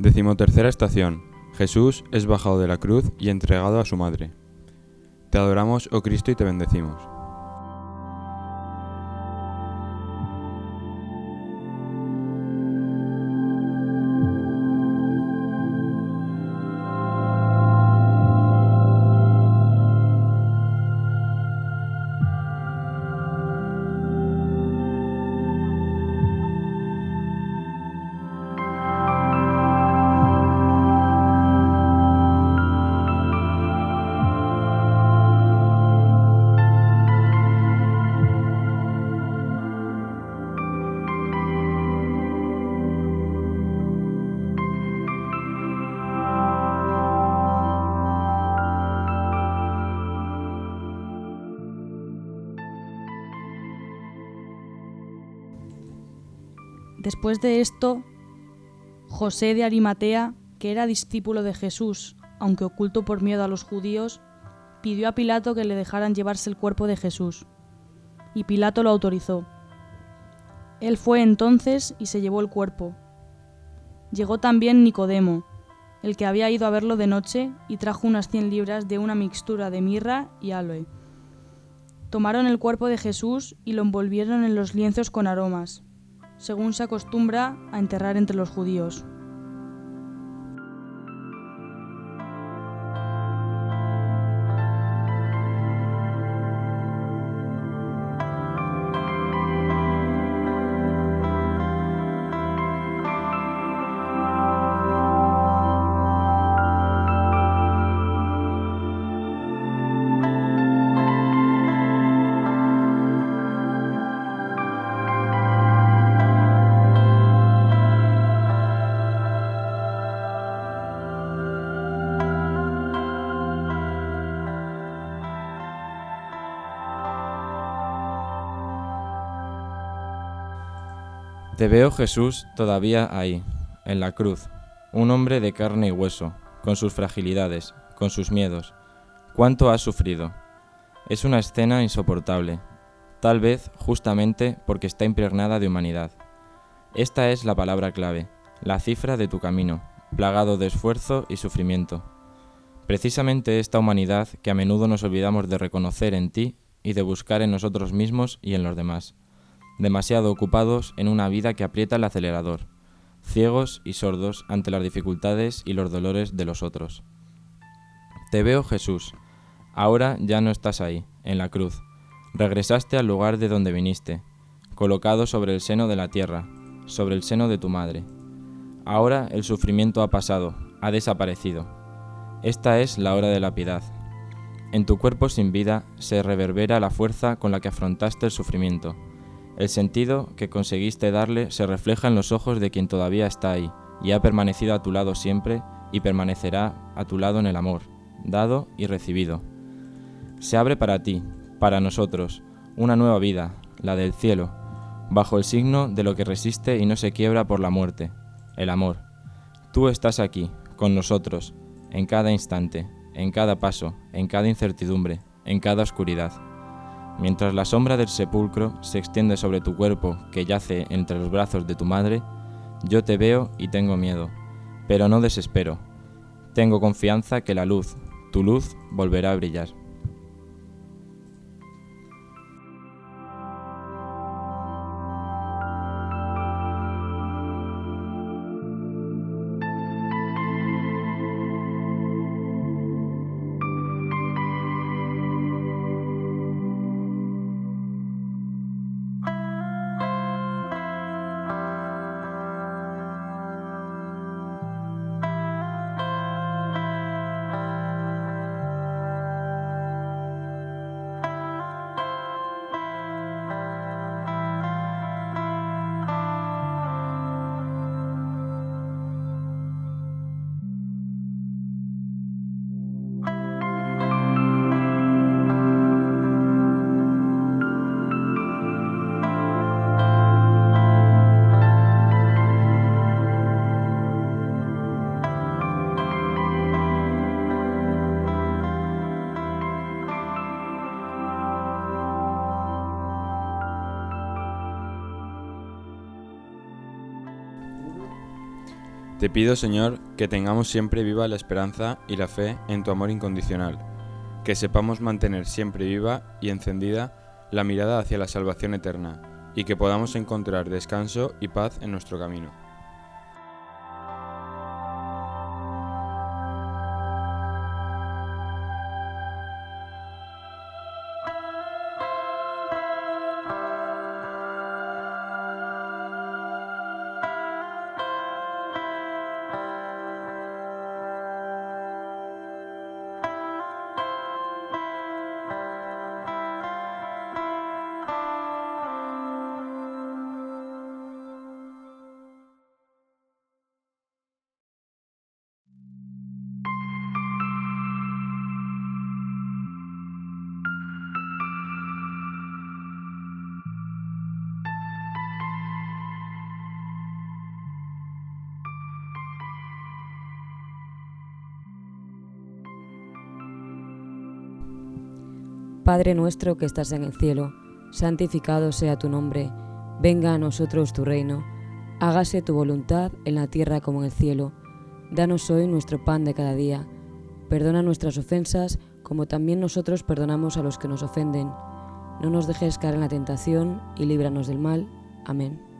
Decimotercera estación. Jesús es bajado de la cruz y entregado a su madre. Te adoramos, oh Cristo, y te bendecimos. Después de esto, José de Arimatea, que era discípulo de Jesús, aunque oculto por miedo a los judíos, pidió a Pilato que le dejaran llevarse el cuerpo de Jesús, y Pilato lo autorizó. Él fue entonces y se llevó el cuerpo. Llegó también Nicodemo, el que había ido a verlo de noche, y trajo unas 100 libras de una mixtura de mirra y aloe. Tomaron el cuerpo de Jesús y lo envolvieron en los lienzos con aromas, según se acostumbra a enterrar entre los judíos. Te veo, Jesús, todavía ahí, en la cruz, un hombre de carne y hueso, con sus fragilidades, con sus miedos. ¿Cuánto has sufrido? Es una escena insoportable, tal vez justamente porque está impregnada de humanidad. Esta es la palabra clave, la cifra de tu camino, plagado de esfuerzo y sufrimiento. Precisamente esta humanidad que a menudo nos olvidamos de reconocer en ti y de buscar en nosotros mismos y en los demás. Demasiado ocupados en una vida que aprieta el acelerador, ciegos y sordos ante las dificultades y los dolores de los otros. Te veo, Jesús. Ahora ya no estás ahí, en la cruz. Regresaste al lugar de donde viniste, colocado sobre el seno de la tierra, sobre el seno de tu madre. Ahora el sufrimiento ha pasado, ha desaparecido. Esta es la hora de la piedad. En tu cuerpo sin vida se reverbera la fuerza con la que afrontaste el sufrimiento. El sentido que conseguiste darle se refleja en los ojos de quien todavía está ahí y ha permanecido a tu lado siempre y permanecerá a tu lado en el amor, dado y recibido. Se abre para ti, para nosotros, una nueva vida, la del cielo, bajo el signo de lo que resiste y no se quiebra por la muerte, el amor. Tú estás aquí, con nosotros, en cada instante, en cada paso, en cada incertidumbre, en cada oscuridad. Mientras la sombra del sepulcro se extiende sobre tu cuerpo que yace entre los brazos de tu madre, yo te veo y tengo miedo, pero no desespero. Tengo confianza que la luz, tu luz, volverá a brillar. Te pido, Señor, que tengamos siempre viva la esperanza y la fe en tu amor incondicional, que sepamos mantener siempre viva y encendida la mirada hacia la salvación eterna, y que podamos encontrar descanso y paz en nuestro camino. Padre nuestro que estás en el cielo, santificado sea tu nombre, venga a nosotros tu reino, hágase tu voluntad en la tierra como en el cielo. Danos hoy nuestro pan de cada día, perdona nuestras ofensas como también nosotros perdonamos a los que nos ofenden. No nos dejes caer en la tentación y líbranos del mal. Amén.